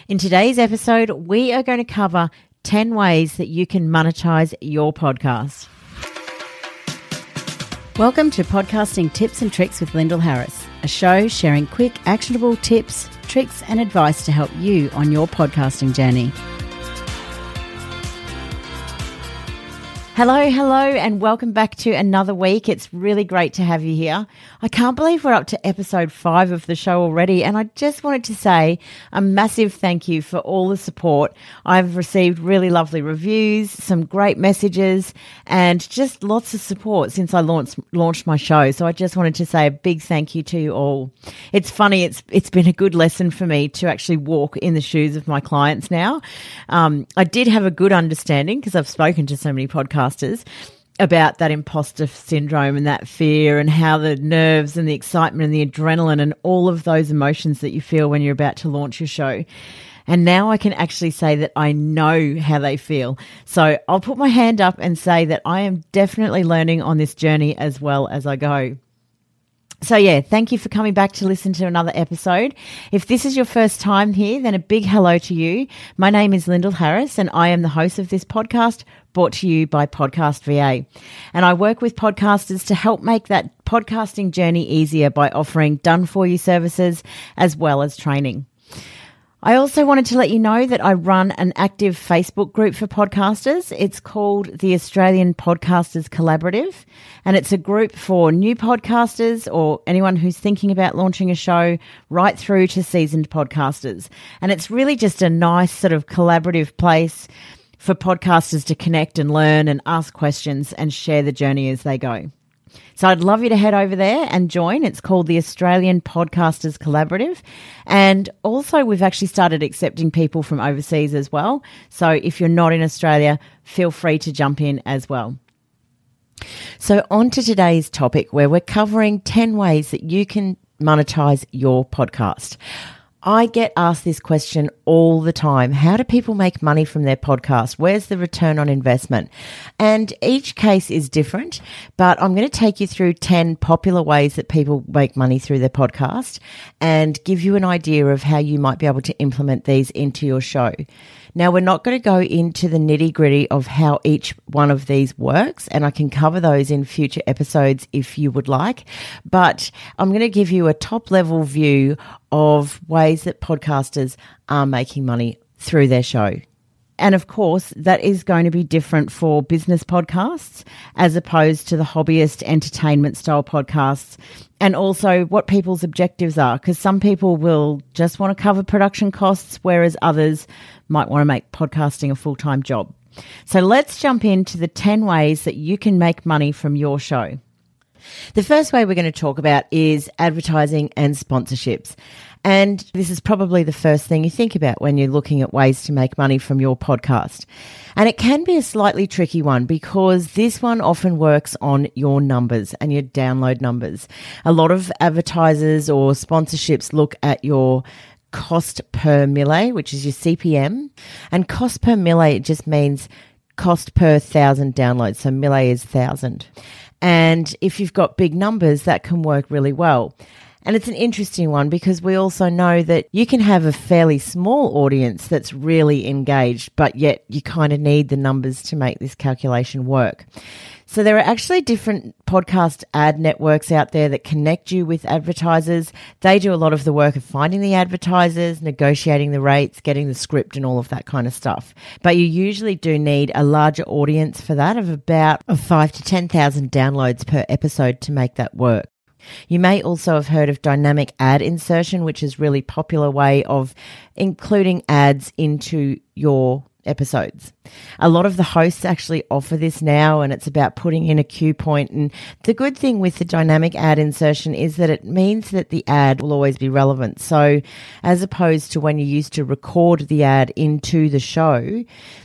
In today's episode, we are going to cover 10 ways that you can monetize your podcast. Welcome to Podcasting Tips and Tricks with Lyndall Harris, a show sharing quick, actionable tips, tricks, and advice to help you on your podcasting journey. Hello, and welcome back to another week. It's really great to have you here. I can't believe we're up to episode 5 of the show already, and I just wanted to say a massive thank you for all the support. I've received really lovely reviews, some great messages, and just lots of support since I launched my show. So I just wanted to say a big thank you to you all. It's funny, it's been a good lesson for me to actually walk in the shoes of my clients now. I did have a good understanding because I've spoken to so many podcasters about that imposter syndrome and that fear and how the nerves and the excitement and the adrenaline and all of those emotions that you feel when you're about to launch your show. And now I can actually say that I know how they feel. So I'll put my hand up and say that I am definitely learning on this journey as well as I go. So yeah, thank you for coming back to listen to another episode. If this is your first time here, then a big hello to you. My name is Lyndall Harris and I am the host of this podcast brought to you by Podcast VA. And I work with podcasters to help make that podcasting journey easier by offering done-for-you services as well as training. I also wanted to let you know that I run an active Facebook group for podcasters. It's called the Australian Podcasters Collaborative, and it's a group for new podcasters or anyone who's thinking about launching a show right through to seasoned podcasters. And it's really just a nice sort of collaborative place for podcasters to connect and learn and ask questions and share the journey as they go. So I'd love you to head over there and join. It's called the Australian Podcasters Collaborative. And also we've actually started accepting people from overseas as well. So if you're not in Australia, feel free to jump in as well. So on to today's topic where we're covering 10 ways that you can monetize your podcast. I get asked this question all the time. How do people make money from their podcast? Where's the return on investment? And each case is different, but I'm going to take you through 10 popular ways that people make money through their podcast and give you an idea of how you might be able to implement these into your show. Now, we're not going to go into the nitty-gritty of how each one of these works, and I can cover those in future episodes if you would like, but I'm going to give you a top-level view of ways that podcasters are making money through their show. And of course, that is going to be different for business podcasts as opposed to the hobbyist entertainment style podcasts, and also what people's objectives are, because some people will just want to cover production costs, whereas others might want to make podcasting a full-time job. So let's jump into the 10 ways that you can make money from your show. The first way we're going to talk about is advertising and sponsorships. And this is probably the first thing you think about when you're looking at ways to make money from your podcast. And it can be a slightly tricky one because this one often works on your numbers and your download numbers. A lot of advertisers or sponsorships look at your cost per mille, which is your CPM. And cost per mille, it just means cost per 1,000 downloads. So mille is 1,000. And if you've got big numbers, that can work really well. And it's an interesting one because we also know that you can have a fairly small audience that's really engaged, but yet you kind of need the numbers to make this calculation work. So there are actually different podcast ad networks out there that connect you with advertisers. They do a lot of the work of finding the advertisers, negotiating the rates, getting the script and all of that kind of stuff. But you usually do need a larger audience for that of about 5,000 to 10,000 downloads per episode to make that work. You may also have heard of dynamic ad insertion, which is a really popular way of including ads into your episodes. A lot of the hosts actually offer this now, and it's about putting in a cue point. And the good thing with the dynamic ad insertion is that it means that the ad will always be relevant. So as opposed to when you used to record the ad into the show,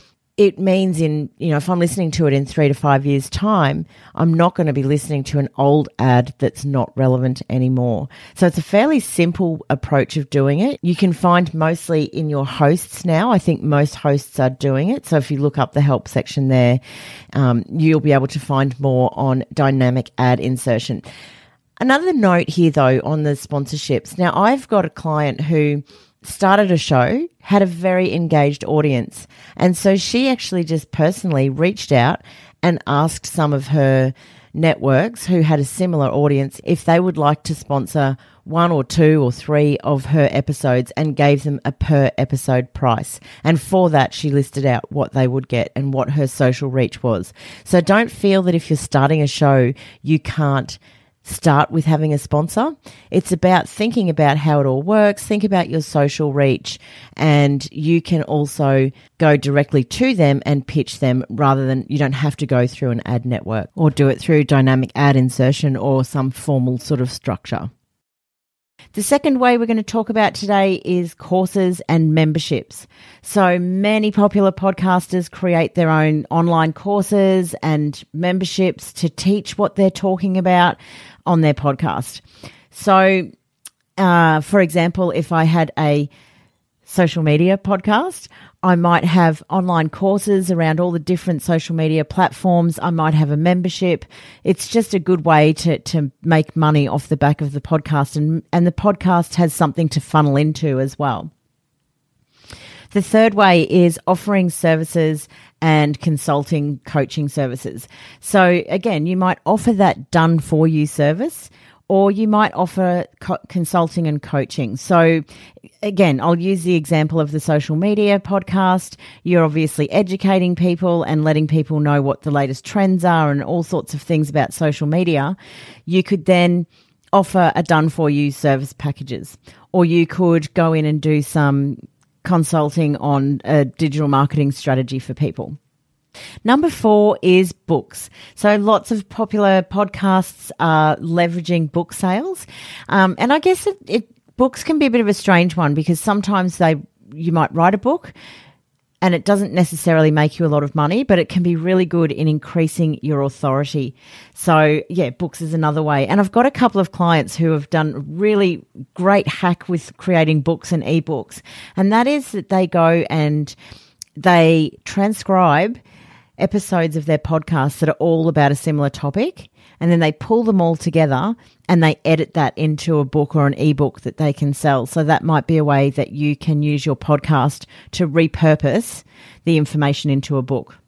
it means if I'm listening to it in 3 to 5 years' time, I'm not going to be listening to an old ad that's not relevant anymore. So it's a fairly simple approach of doing it. You can find mostly in your hosts now. I think most hosts are doing it. So if you look up the help section there, you'll be able to find more on dynamic ad insertion. Another note here, though, on the sponsorships. Now, I've got a client who started a show, had a very engaged audience. And so she actually just personally reached out and asked some of her networks who had a similar audience if they would like to sponsor 1 or 2 or 3 of her episodes, and gave them a per episode price. And for that, she listed out what they would get and what her social reach was. So don't feel that if you're starting a show, you can't start with having a sponsor. It's about thinking about how it all works, think about your social reach, and you can also go directly to them and pitch them, rather than you don't have to go through an ad network or do it through dynamic ad insertion or some formal sort of structure. The second way we're going to talk about today is courses and memberships. So many popular podcasters create their own online courses and memberships to teach what they're talking about on their podcast. So, for example, if I had a social media podcast, I might have online courses around all the different social media platforms. I might have a membership. It's just a good way to make money off the back of the podcast, and the podcast has something to funnel into as well. The third way is offering services and consulting coaching services. So again, you might offer that done for you service, or you might offer consulting and coaching. So again, I'll use the example of the social media podcast. You're obviously educating people and letting people know what the latest trends are and all sorts of things about social media. You could then offer a done for you service packages, or you could go in and do some consulting on a digital marketing strategy for people. Number 4 is books. So lots of popular podcasts are leveraging book sales. And I guess books can be a bit of a strange one, because sometimes you might write a book and it doesn't necessarily make you a lot of money, but it can be really good in increasing your authority. So yeah, books is another way. And I've got a couple of clients who have done a really great hack with creating books and ebooks. And that is that they go and they transcribe episodes of their podcasts that are all about a similar topic, and then they pull them all together and they edit that into a book or an ebook that they can sell. So that might be a way that you can use your podcast to repurpose the information into a book.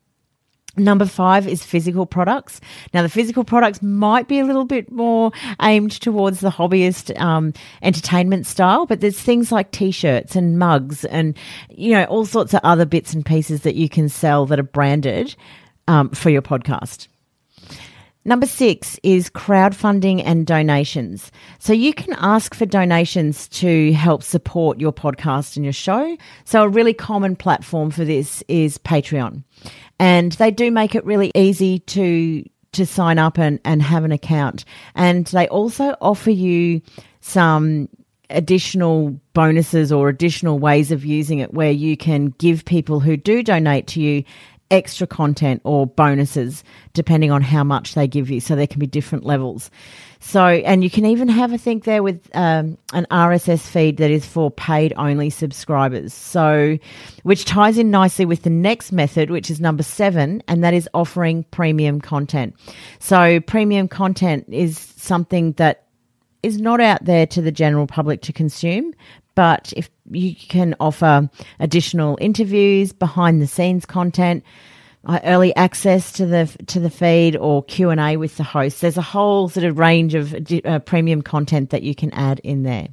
Number 5 is physical products. Now, the physical products might be a little bit more aimed towards the hobbyist entertainment style, but there's things like T-shirts and mugs and, all sorts of other bits and pieces that you can sell that are branded for your podcast. Number 6 is crowdfunding and donations. So you can ask for donations to help support your podcast and your show. So a really common platform for this is Patreon. And they do make it really easy to sign up and have an account. And they also offer you some additional bonuses or additional ways of using it, where you can give people who do donate to you extra content or bonuses depending on how much they give you. So there can be different levels. So, and you can even have a think there with an RSS feed that is for paid only subscribers. So, which ties in nicely with the next method, which is number 7, and that is offering premium content. So premium content is something that is not out there to the general public to consume, but if you can offer additional interviews, behind the scenes content, early access to the feed, or Q&A with the host. There's a whole sort of range of premium content that you can add in there.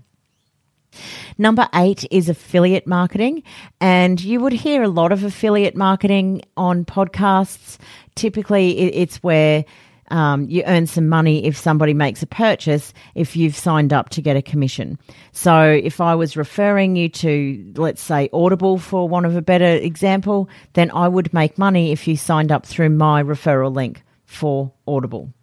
Number 8 is affiliate marketing, and you would hear a lot of affiliate marketing on podcasts. Typically, it's where you earn some money if somebody makes a purchase, if you've signed up to get a commission. So if I was referring you to, let's say, Audible, for want of a better example, then I would make money if you signed up through my referral link for Audible.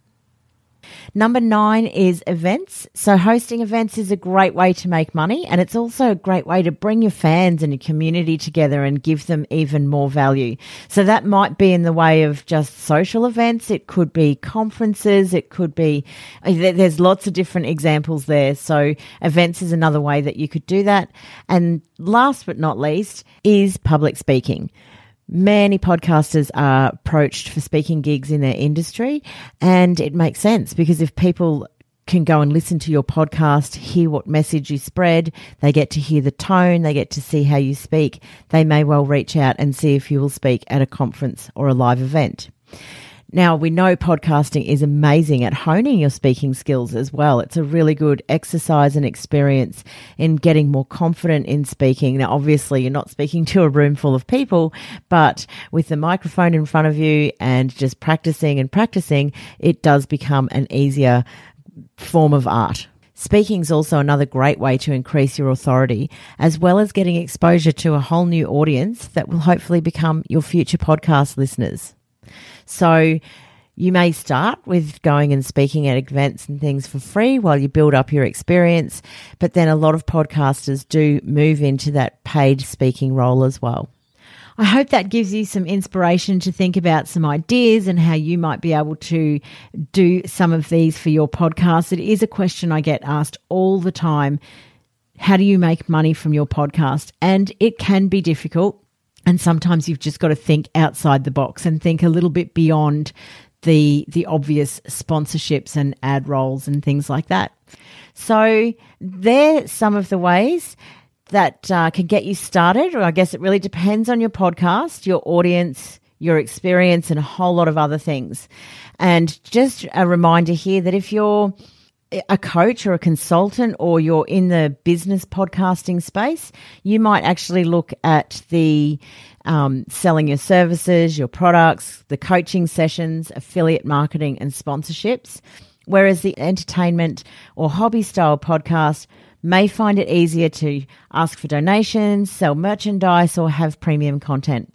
Number 9 is events. So hosting events is a great way to make money, and it's also a great way to bring your fans and your community together and give them even more value. So that might be in the way of just social events. It could be conferences. It could be, there's lots of different examples there. So events is another way that you could do that. And last but not least is public speaking. Many podcasters are approached for speaking gigs in their industry, and it makes sense, because if people can go and listen to your podcast, hear what message you spread. They get to hear the tone. They get to see how you speak. They may well reach out and see if you will speak at a conference or a live event. Now, we know podcasting is amazing at honing your speaking skills as well. It's a really good exercise and experience in getting more confident in speaking. Now, obviously, you're not speaking to a room full of people, but with the microphone in front of you and just practicing, it does become an easier form of art. Speaking is also another great way to increase your authority, as well as getting exposure to a whole new audience that will hopefully become your future podcast listeners. So you may start with going and speaking at events and things for free while you build up your experience, but then a lot of podcasters do move into that paid speaking role as well. I hope that gives you some inspiration to think about some ideas and how you might be able to do some of these for your podcast. It is a question I get asked all the time. How do you make money from your podcast? And it can be difficult. And sometimes you've just got to think outside the box and think a little bit beyond the obvious sponsorships and ad roles and things like that. So they're some of the ways that can get you started. Or I guess it really depends on your podcast, your audience, your experience, and a whole lot of other things. And just a reminder here that if you're a coach or a consultant, or you're in the business podcasting space, you might actually look at the selling your services, your products, the coaching sessions, affiliate marketing and sponsorships. Whereas the entertainment or hobby style podcast may find it easier to ask for donations, sell merchandise, or have premium content.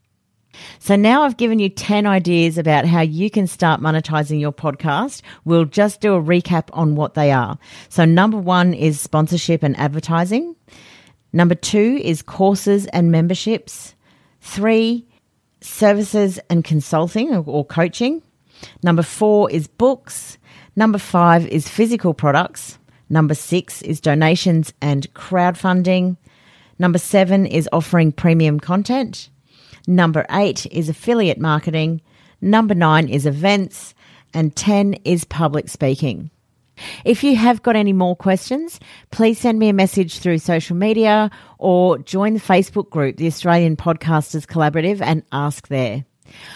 So now I've given you 10 ideas about how you can start monetizing your podcast. We'll just do a recap on what they are. So number 1 is sponsorship and advertising. Number 2 is courses and memberships. 3, services and consulting or coaching. Number 4 is books. Number 5 is physical products. Number 6 is donations and crowdfunding. Number 7 is offering premium content. Number 8 is affiliate marketing. Number 9 is events. And 10 is public speaking. If you have got any more questions, please send me a message through social media or join the Facebook group, the Australian Podcasters Collaborative, and ask there.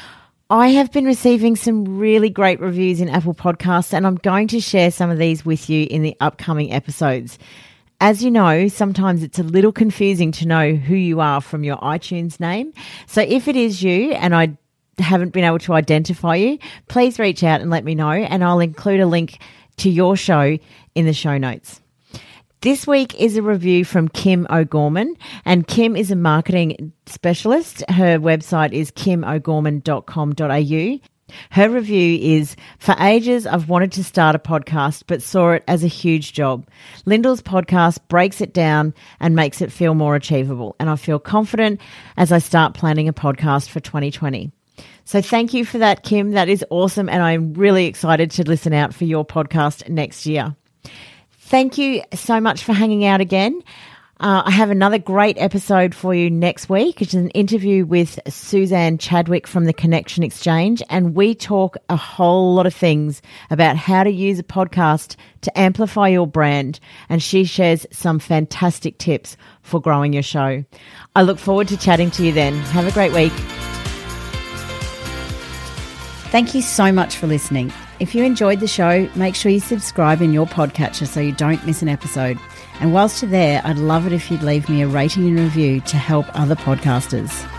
I have been receiving some really great reviews in Apple Podcasts, and I'm going to share some of these with you in the upcoming episodes. As you know, sometimes it's a little confusing to know who you are from your iTunes name. So if it is you and I haven't been able to identify you, please reach out and let me know, and I'll include a link to your show in the show notes. This week is a review from Kim O'Gorman, and Kim is a marketing specialist. Her website is kimogorman.com.au. Her review is, for ages, I've wanted to start a podcast, but saw it as a huge job. Lyndall's podcast breaks it down and makes it feel more achievable. And I feel confident as I start planning a podcast for 2020. So thank you for that, Kim. That is awesome. And I'm really excited to listen out for your podcast next year. Thank you so much for hanging out again. I have another great episode for you next week. It's an interview with Suzanne Chadwick from the Connection Exchange, and we talk a whole lot of things about how to use a podcast to amplify your brand, and she shares some fantastic tips for growing your show. I look forward to chatting to you then. Have a great week. Thank you so much for listening. If you enjoyed the show, make sure you subscribe in your podcatcher so you don't miss an episode. And whilst you're there, I'd love it if you'd leave me a rating and review to help other podcasters.